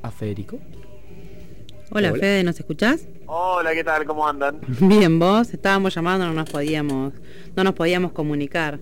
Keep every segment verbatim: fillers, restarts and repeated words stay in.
a Federico. Hola, Hola, Fede, ¿nos escuchás? Hola, ¿qué tal? ¿Cómo andan? Bien, vos, estábamos llamando, no nos podíamos, no nos podíamos comunicar.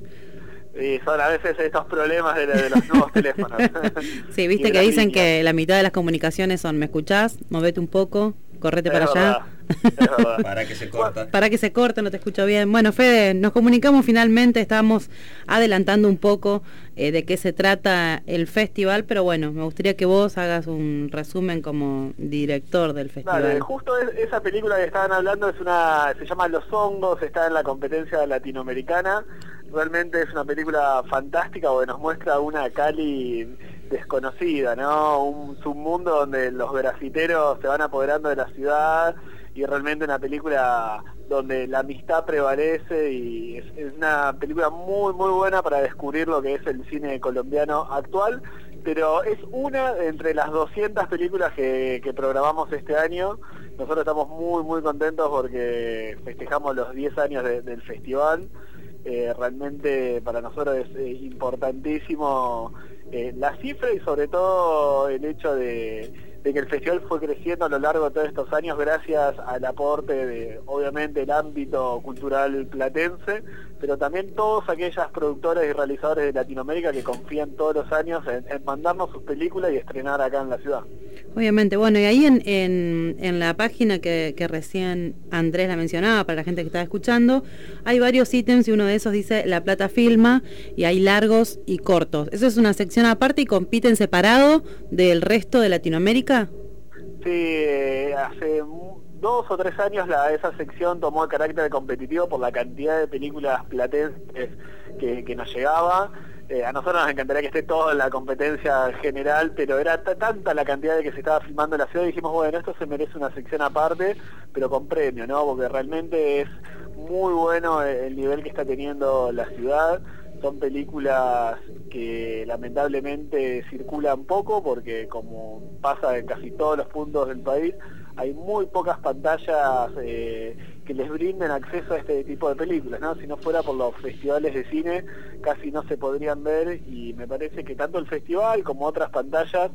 Y son a veces estos problemas de, la, de los nuevos teléfonos. Sí, viste que dicen líneas. Que la mitad de las comunicaciones son, ¿me escuchás? Movete un poco, correte es para verdad, allá. Es verdad. Para que se corta. Para que se corte, no te escucho bien. Bueno, Fede, nos comunicamos finalmente, estábamos adelantando un poco eh, de qué se trata el festival, pero bueno, me gustaría que vos hagas un resumen como director del festival. Vale, justo es, esa película que estaban hablando es una, se llama Los Hongos, está en la competencia latinoamericana. Realmente es una película fantástica porque nos muestra una Cali desconocida, ¿no? Un submundo donde los grafiteros se van apoderando de la ciudad y realmente una película donde la amistad prevalece y es, es una película muy muy buena para descubrir lo que es el cine colombiano actual, pero es una entre las doscientas películas que, que programamos este año. Nosotros estamos muy muy contentos porque festejamos los diez años de, del festival. Eh, realmente para nosotros es eh, importantísimo eh, la cifra y sobre todo el hecho de, de que el festival fue creciendo a lo largo de todos estos años gracias al aporte de, obviamente, el ámbito cultural platense, pero también todos aquellas productores y realizadores de Latinoamérica que confían todos los años en, en mandarnos sus películas y estrenar acá en la ciudad. Obviamente, bueno, y ahí en, en, en la página que, que recién Andrés la mencionaba, para la gente que estaba escuchando, hay varios ítems y uno de esos dice La Plata Filma, y hay largos y cortos. ¿Eso es una sección aparte y compiten separado del resto de Latinoamérica? Sí, eh, hace dos o tres años la, esa sección tomó el carácter competitivo por la cantidad de películas platenses que, que nos llegaba. Eh, a nosotros nos encantaría que esté toda la competencia general, pero era tanta la cantidad de que se estaba filmando en la ciudad y dijimos, bueno, esto se merece una sección aparte, pero con premio, ¿no? Porque realmente es muy bueno el nivel que está teniendo la ciudad. Son películas que lamentablemente circulan poco porque, como pasa en casi todos los puntos del país, hay muy pocas pantallas eh, que les brinden acceso a este tipo de películas, ¿no? Si no fuera por los festivales de cine, casi no se podrían ver, y me parece que tanto el festival como otras pantallas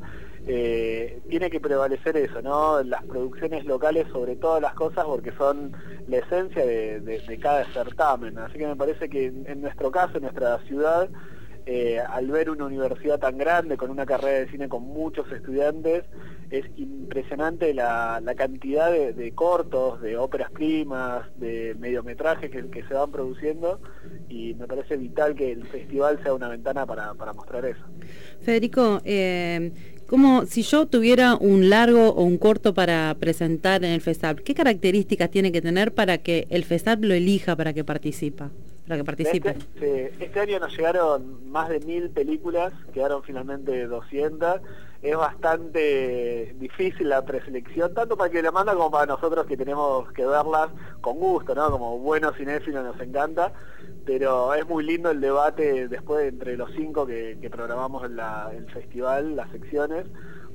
eh, tiene que prevalecer eso, ¿no? Las producciones locales sobre todas las cosas, porque son la esencia de, de, de cada certamen. Así que me parece que en, en nuestro caso, en nuestra ciudad, Eh, al ver una universidad tan grande, con una carrera de cine con muchos estudiantes, es impresionante la, la cantidad de, de cortos, de óperas primas, de mediometrajes que, que se van produciendo, y me parece vital que el festival sea una ventana para, para mostrar eso. Federico, eh, como si yo tuviera un largo o un corto para presentar en el FESAP, ¿qué características tiene que tener para que el FESAP lo elija para que participa? Para que participe. Este, este año nos llegaron más de mil películas, quedaron finalmente doscientas. Es bastante difícil la preselección, tanto para que la manda como para nosotros que tenemos que verlas con gusto, ¿no? Como buenos cinéfilos nos encanta, pero es muy lindo el debate después entre los cinco que, que programamos en la, el festival, las secciones,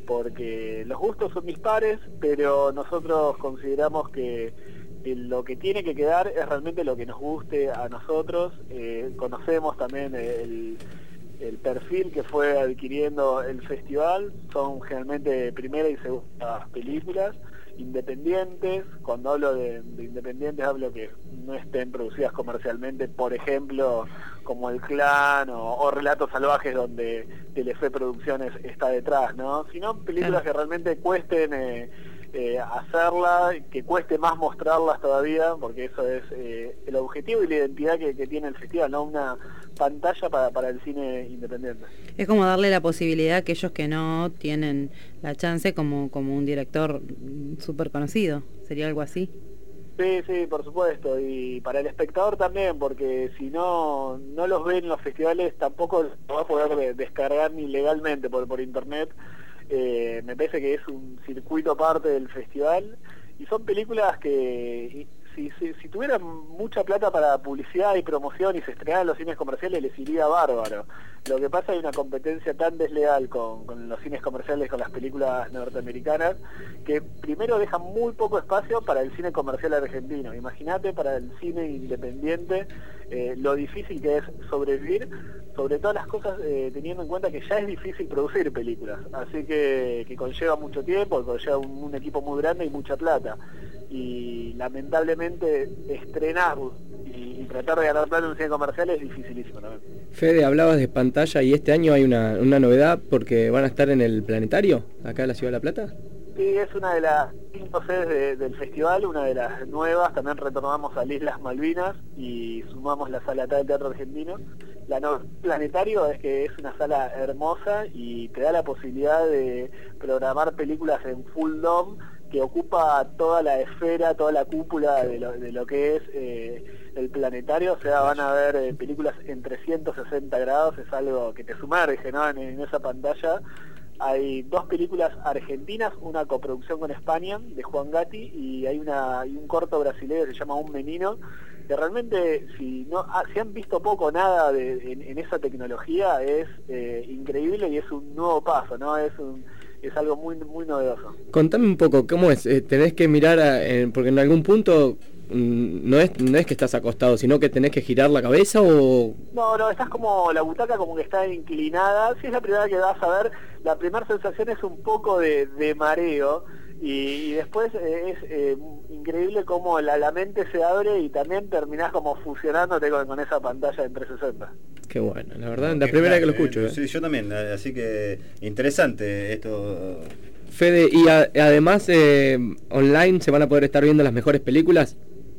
porque los gustos son dispares, pero nosotros consideramos que lo que tiene que quedar es realmente lo que nos guste a nosotros. Eh, conocemos también el, el perfil que fue adquiriendo el festival, son generalmente primera y segunda películas independientes. Cuando hablo de, de independientes hablo que no estén producidas comercialmente, por ejemplo como El Clan o, o Relatos Salvajes, donde Telefe Producciones está detrás, ¿no? Sino películas que realmente cuesten eh, Eh, hacerla, que cueste más mostrarlas todavía, porque eso es eh, el objetivo y la identidad que, que tiene el festival, ¿no? Una pantalla para, para el cine independiente. Es como darle la posibilidad a aquellos que no tienen la chance, como, como un director súper conocido, ¿sería algo así? Sí, sí, por supuesto, y para el espectador también, porque si no no los ven en los festivales, tampoco los va a poder descargar ni legalmente por, por internet. Eh, me parece que es un circuito aparte del festival, y son películas que si, si, si tuvieran mucha plata para publicidad y promoción y se estrenaran los cines comerciales, les iría bárbaro. Lo que pasa es que hay una competencia tan desleal con, con los cines comerciales, con las películas norteamericanas, que primero dejan muy poco espacio para el cine comercial argentino. Imagínate para el cine independiente eh, lo difícil que es sobrevivir, sobre todas las cosas eh, teniendo en cuenta que ya es difícil producir películas, así que, que conlleva mucho tiempo, conlleva un, un equipo muy grande y mucha plata. Y lamentablemente estrenar y, y tratar de ganar plata en un cine comercial es dificilísimo también. Fede, hablabas de pantalla y este año hay una, una novedad porque van a estar en el Planetario, acá en la Ciudad de La Plata. Sí, es una de las cinco sedes de, del festival, una de las nuevas. También retornamos a Islas Malvinas y sumamos la sala del Teatro Argentino. La no, Planetario es que es una sala hermosa y te da la posibilidad de programar películas en full dome que ocupa toda la esfera, toda la cúpula de lo, de lo que es eh, el planetario. O sea, van a ver eh, películas en trescientos sesenta grados, es algo que te sumerge, ¿no? en, en esa pantalla. Hay dos películas argentinas, una coproducción con España, de Juan Gatti, y hay una y un corto brasileño que se llama Un Menino, que realmente, si no ah, si han visto poco o nada de, en, en esa tecnología, es eh, increíble y es un nuevo paso, ¿no? Es un es algo muy muy novedoso. Contame un poco, ¿cómo es? Eh, ¿Tenés que mirar, a, eh, porque en algún punto mm, no es no es que estás acostado, sino que tenés que girar la cabeza o...? No, no, estás como, la butaca como que está inclinada. Si es la primera vez que vas a ver, la primera sensación es un poco de, de mareo, y, y después eh, es eh, increíble cómo la, la mente se abre y también terminás como fusionándote con, con esa pantalla en trescientos sesenta. Qué bueno, la verdad, la primera vez que lo escucho. Eh, sí, yo también, así que interesante esto. Fede, y a, además eh, online se van a poder estar viendo las mejores películas.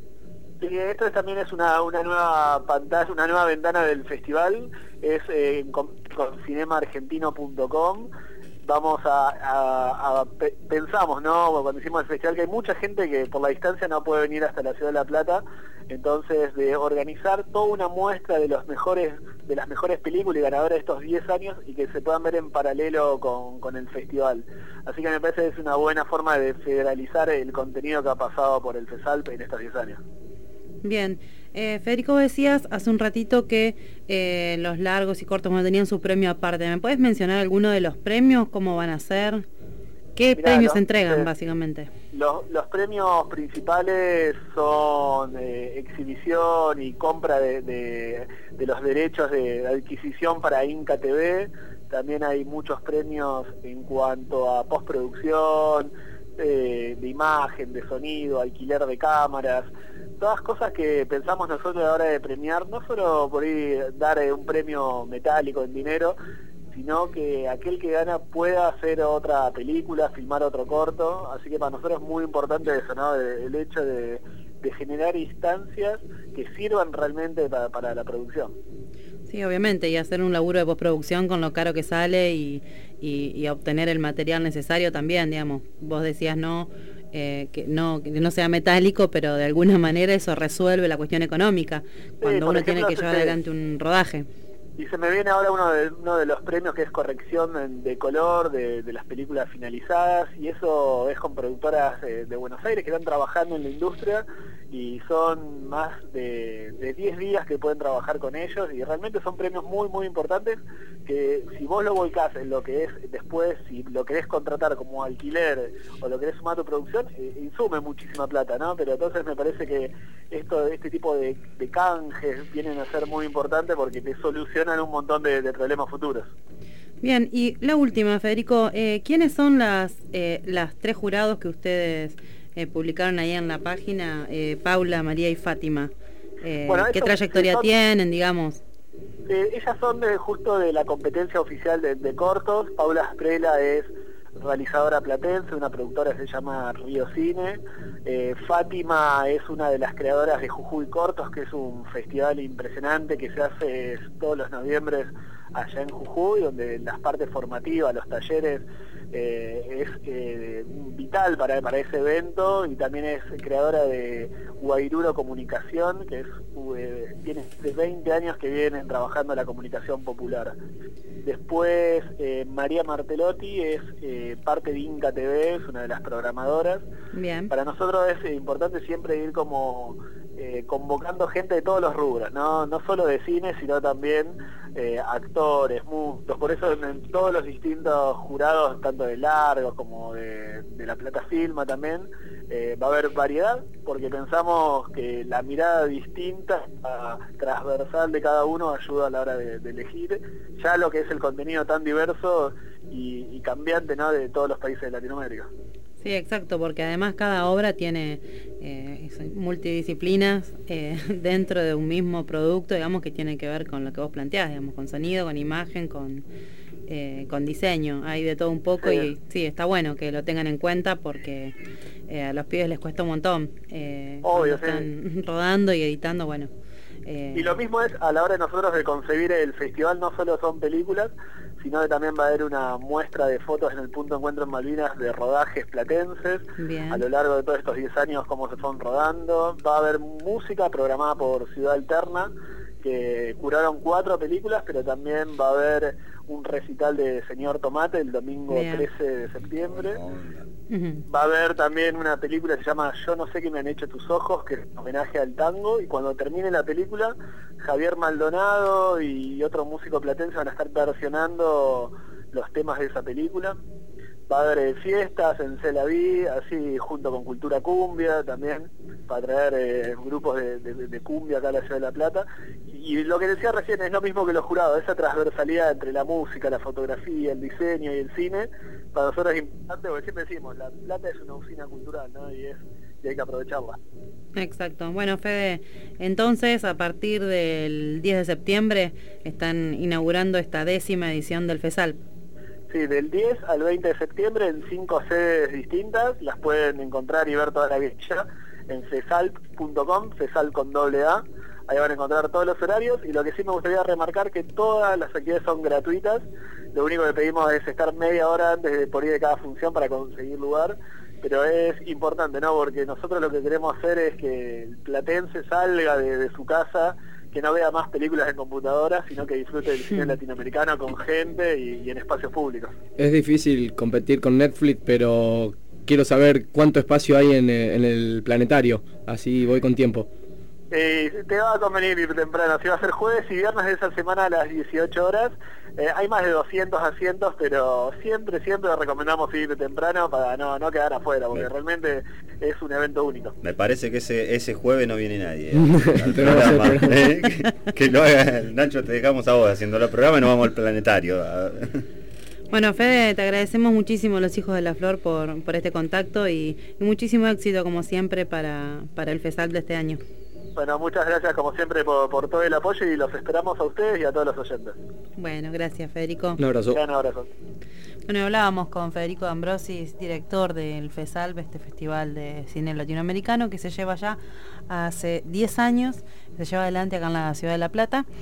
Sí, esto también es una, una nueva pantalla, una nueva ventana del festival, es eh, con, con cinema argentino punto com. Vamos a, a, a pe, pensamos, ¿no? Cuando hicimos el festival, que hay mucha gente que por la distancia no puede venir hasta la Ciudad de La Plata, entonces de organizar toda una muestra de los mejores, de las mejores películas y ganadoras de estos diez años y que se puedan ver en paralelo con, con el festival. Así que me parece que es una buena forma de federalizar el contenido que ha pasado por el FESALP en estos diez años. Bien, eh, Federico, decías hace un ratito que eh, los largos y cortos no tenían su premio aparte. ¿Me puedes mencionar alguno de los premios? ¿Cómo van a ser? ¿Qué Mirá, premios los, se entregan, eh, básicamente? Los, los premios principales son eh, exhibición y compra de, de, de los derechos de adquisición para Inca T V. También hay muchos premios en cuanto a postproducción, eh, de imagen, de sonido, alquiler de cámaras. Todas cosas que pensamos nosotros a la hora de premiar, no solo por ir dar eh, un premio metálico en dinero, sino que aquel que gana pueda hacer otra película, filmar otro corto. Así que para nosotros es muy importante eso, ¿no? El hecho de, de generar instancias que sirvan realmente para, para la producción. Sí, obviamente, y hacer un laburo de postproducción con lo caro que sale y, y, y obtener el material necesario también, digamos. Vos decías no... Eh, que no que no sea metálico, pero de alguna manera eso resuelve la cuestión económica cuando sí, uno ejemplo, tiene que llevar se, adelante un rodaje. Y se me viene ahora uno de, uno de los premios que es corrección de color de, de las películas finalizadas, y eso es con productoras eh, de Buenos Aires que están trabajando en la industria, y son más de, de diez días que pueden trabajar con ellos, y realmente son premios muy muy importantes que si vos lo volcás en lo que es después, si lo querés contratar como alquiler o lo querés sumar a tu producción, eh, insume muchísima plata, ¿no? Pero entonces me parece que esto este tipo de, de canjes vienen a ser muy importantes porque te solucionan un montón de, de problemas futuros. Bien, y la última, Federico, eh, ¿quiénes son las, eh, las tres jurados que ustedes eh, publicaron ahí en la página? Eh, Paula, María y Fátima. Eh, bueno, ¿qué trayectoria son, tienen, digamos? Eh, ellas son de, justo de la competencia oficial de, de cortos. Paula Asprela es realizadora platense, una productora que se llama Río Cine. Eh, Fátima es una de las creadoras de Jujuy Cortos, que es un festival impresionante que se hace todos los noviembres allá en Jujuy, donde las partes formativas, los talleres, eh, es eh, vital para, para ese evento, y también es creadora de Guairuro Comunicación, que es eh, tiene de veinte años que vienen trabajando en la comunicación popular. Después eh, María Martelotti es eh, parte de Inca T V, es una de las programadoras. Bien. Para nosotros es eh, importante siempre ir como eh, convocando gente de todos los rubros, no, no solo de cine, sino también eh, actores, músicos. Por eso en, en todos los distintos jurados, tanto de largos como de, de la Plata Filma también, eh, va a haber variedad, porque pensamos que la mirada distinta, transversal de cada uno ayuda a la hora de, de elegir ya lo que es el contenido tan diverso y, y cambiante, ¿no?, de todos los países de Latinoamérica. Sí, exacto, porque además cada obra tiene eh, multidisciplinas eh, dentro de un mismo producto, digamos, que tiene que ver con lo que vos planteás, digamos, con sonido, con imagen, con, eh, con diseño, hay de todo un poco. Sí. Y sí, está bueno que lo tengan en cuenta porque eh, a los pibes les cuesta un montón. Eh, Obvio, están sí. rodando y editando, bueno. Eh... Y lo mismo es a la hora de nosotros de concebir el festival, no solo son películas, sino que también va a haber una muestra de fotos en el punto de encuentro en Malvinas de rodajes platenses. Bien. A lo largo de todos estos diez años, cómo se fueron rodando. Va a haber música programada por Ciudad Alterna, que curaron cuatro películas, pero también va a haber un recital de Señor Tomate el domingo Bien. trece de septiembre. Uh-huh. Va a haber también una película que se llama Yo no sé qué me han hecho tus ojos, que es un homenaje al tango, y cuando termine la película, Javier Maldonado y otro músico platense van a estar versionando los temas de esa película. Va a haber fiestas en Celaví, así junto con Cultura Cumbia también, para traer eh, grupos de, de, de cumbia acá a la Ciudad de La Plata. Y, y lo que decía recién es lo mismo que los jurados, esa transversalidad entre la música, la fotografía, el diseño y el cine, para nosotros es importante, porque siempre decimos, La Plata es una usina cultural, ¿no? Y, es, y hay que aprovecharla. Exacto. Bueno, Fede, entonces a partir del diez de septiembre están inaugurando esta décima edición del FESALP. Sí, del diez al veinte de septiembre en cinco sedes distintas, las pueden encontrar y ver toda la guía en fesalp punto com, fesalp con doble A, ahí van a encontrar todos los horarios, y lo que sí me gustaría remarcar que todas las actividades son gratuitas, lo único que pedimos es estar media hora antes de por ir de cada función para conseguir lugar, pero es importante, ¿no?, porque nosotros lo que queremos hacer es que el platense salga de, de su casa, que no vea más películas en computadora, sino que disfrute del cine latinoamericano con gente y, y en espacios públicos. Es difícil competir con Netflix, pero quiero saber cuánto espacio hay en, en el planetario, así voy con tiempo. Eh, te va a convenir ir temprano, si va a ser jueves y viernes de esa semana a las dieciocho horas, eh, hay más de doscientos asientos, pero siempre, siempre recomendamos ir temprano para no, no quedar afuera, porque Bien. realmente es un evento único. Me parece que ese ese jueves no viene nadie. ¿eh? programa, ¿eh? que, que lo haga Nacho, te dejamos a vos haciendo el programa y nos vamos al planetario. Bueno, Fede, te agradecemos muchísimo los Hijos de la Flor por, por este contacto y, y muchísimo éxito, como siempre, para, para el FESALP de este año. Bueno, muchas gracias como siempre por, por todo el apoyo y los esperamos a ustedes y a todos los oyentes. Bueno, gracias, Federico. Un abrazo. Un abrazo. Bueno, hablábamos con Federico D'Ambrosis, director del FESALP, este festival de cine latinoamericano que se lleva ya hace diez años, se lleva adelante acá en la Ciudad de La Plata.